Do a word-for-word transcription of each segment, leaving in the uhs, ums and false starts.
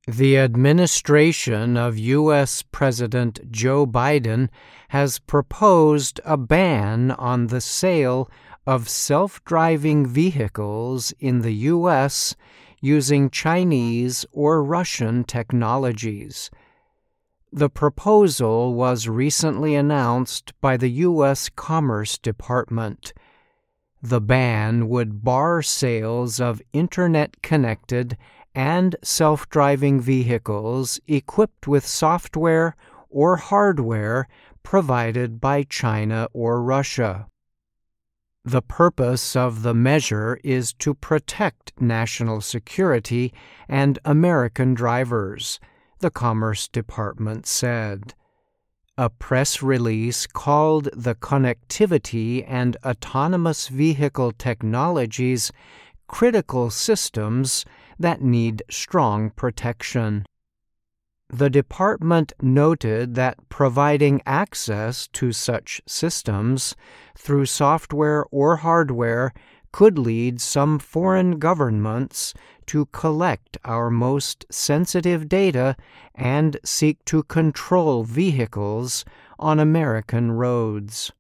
The administration of U S President Joe Biden has proposed a ban on the sale of self-driving vehicles in the U S using Chinese or Russian technologies. The proposal was recently announced by the U S Commerce Department. The ban would bar sales of internet-connected and self-driving vehicles equipped with software or hardware provided by China or Russia. The purpose of the measure is to protect national security and American drivers, the Commerce Department said. A press release called the Connectivity and Autonomous Vehicle Technologies critical systems that need strong protection. The department noted that providing access to such systems through software or hardware could lead some foreign governments to collect our most sensitive data and seek to control vehicles on American roads.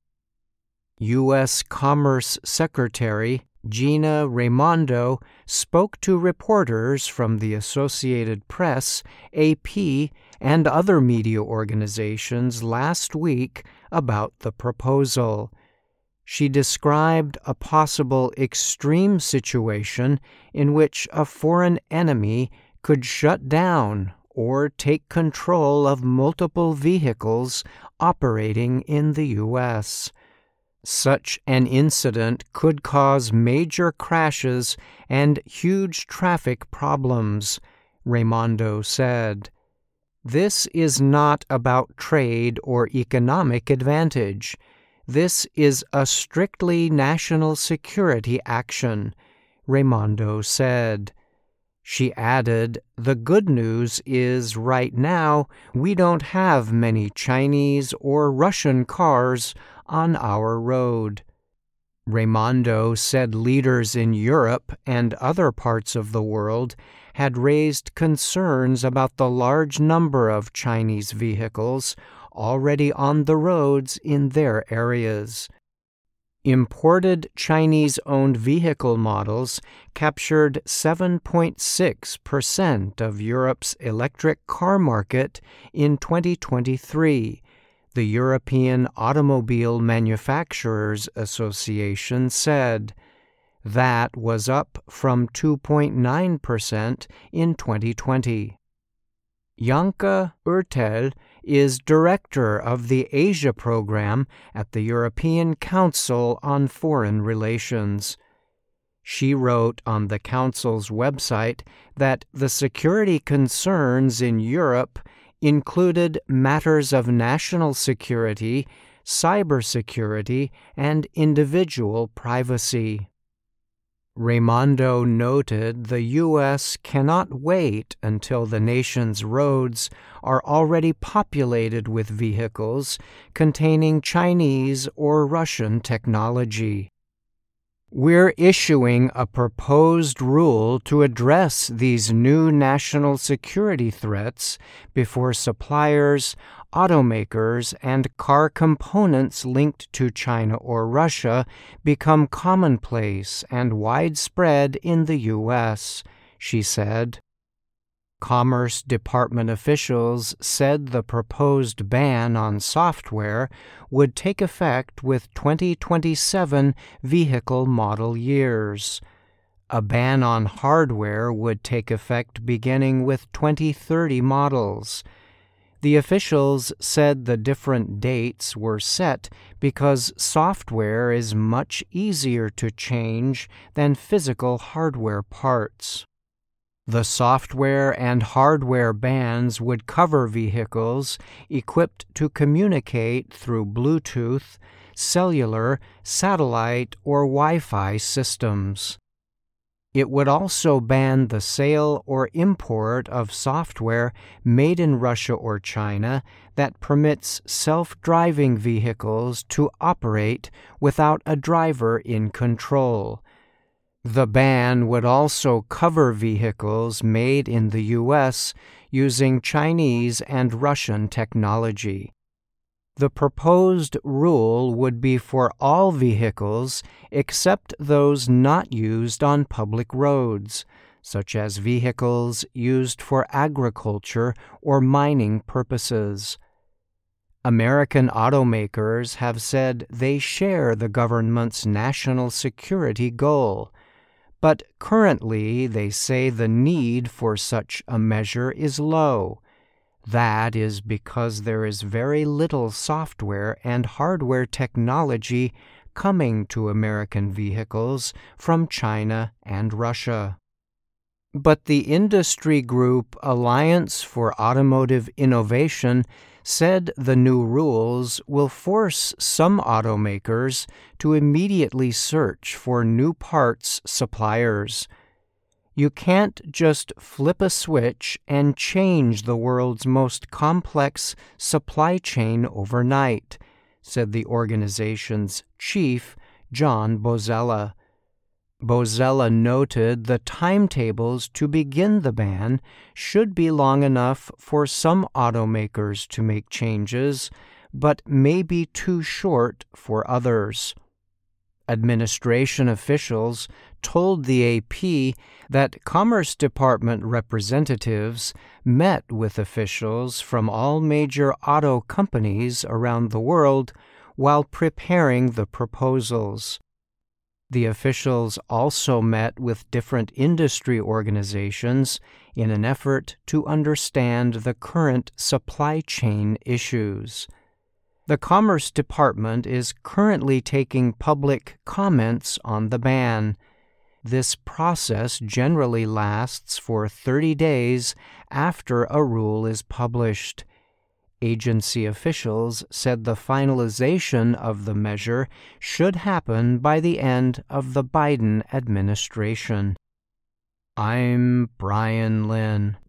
U S Commerce Secretary Gina Raimondo spoke to reporters from the Associated Press, A P, and other media organizations last week about the proposal. She described a possible extreme situation in which a foreign enemy could shut down or take control of multiple vehicles operating in the U S Such an incident could cause major crashes and huge traffic problems, Raimondo said. This is not about trade or economic advantage. This is a strictly national security action, Raimondo said. She added, the good news is right now we don't have many Chinese or Russian cars on our road. Raimondo said leaders in Europe and other parts of the world had raised concerns about the large number of Chinese vehicles already on the roads in their areas. Imported Chinese-owned vehicle models captured seven point six percent of Europe's electric car market in twenty twenty-three, the European Automobile Manufacturers Association said. That was up from two point nine percent in twenty twenty. Janka Urtel is director of the Asia program at the European Council on Foreign Relations. She wrote on the Council's website that the security concerns in Europe included matters of national security, cybersecurity, and individual privacy. Raimondo noted the U S cannot wait until the nation's roads are already populated with vehicles containing Chinese or Russian technology. We're issuing a proposed rule to address these new national security threats before suppliers, automakers, and car components linked to China or Russia become commonplace and widespread in the U S, she said. Commerce Department officials said the proposed ban on software would take effect with twenty twenty-seven vehicle model years. A ban on hardware would take effect beginning with twenty thirty models. The officials said the different dates were set because software is much easier to change than physical hardware parts. The software and hardware bans would cover vehicles equipped to communicate through Bluetooth, cellular, satellite, or Wi-Fi systems. It would also ban the sale or import of software made in Russia or China that permits self-driving vehicles to operate without a driver in control. The ban would also cover vehicles made in the U S using Chinese and Russian technology. The proposed rule would be for all vehicles except those not used on public roads, such as vehicles used for agriculture or mining purposes. American automakers have said they share the government's national security goal, but currently they say the need for such a measure is low. That is because there is very little software and hardware technology coming to American vehicles from China and Russia. But the industry group Alliance for Automotive Innovation said the new rules will force some automakers to immediately search for new parts suppliers. You can't just flip a switch and change the world's most complex supply chain overnight, said the organization's chief, John Bozella. Bozella noted the timetables to begin the ban should be long enough for some automakers to make changes, but may be too short for others. Administration officials told the A P that Commerce Department representatives met with officials from all major auto companies around the world while preparing the proposals. The officials also met with different industry organizations in an effort to understand the current supply chain issues. The Commerce Department is currently taking public comments on the ban. This process generally lasts for thirty days after a rule is published. Agency officials said the finalization of the measure should happen by the end of the Biden administration. I'm Brian Lynn.